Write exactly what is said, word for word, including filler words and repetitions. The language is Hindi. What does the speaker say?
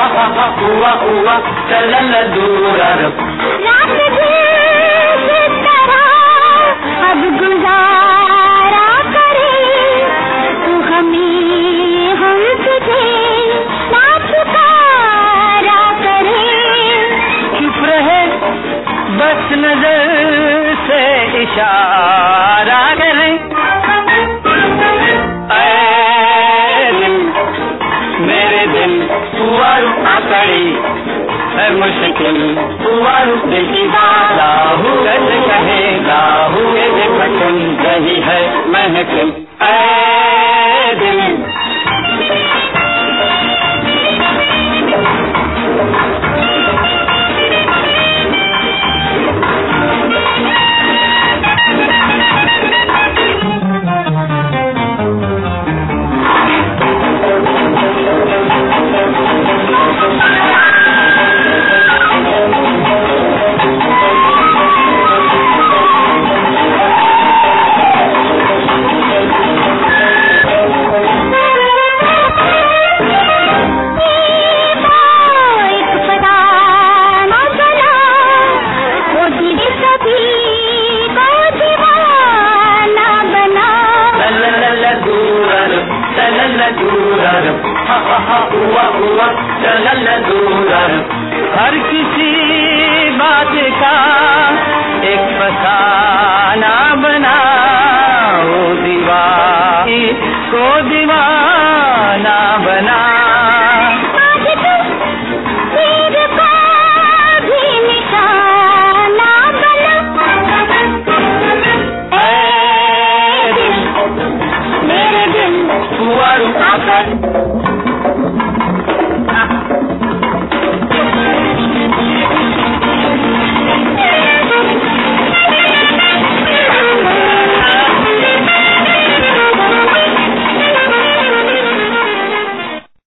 हुआ हुआ चलन दूर रात जिस तरह अब गुजारा करे, तू हमें हम तुझे ना पुकारा करे। चुप रहे बस नजर से इशारा करे। मेरे दिल हुआ आकड़ी है मुश्किल, हुआ दिल की बात लाहू कैसे कहे लाहू के देखन यही है महकिल। ऐ दिल हुआ हुआ चलन दूर, हर किसी बात का एक फसाना बना, वो दीवार को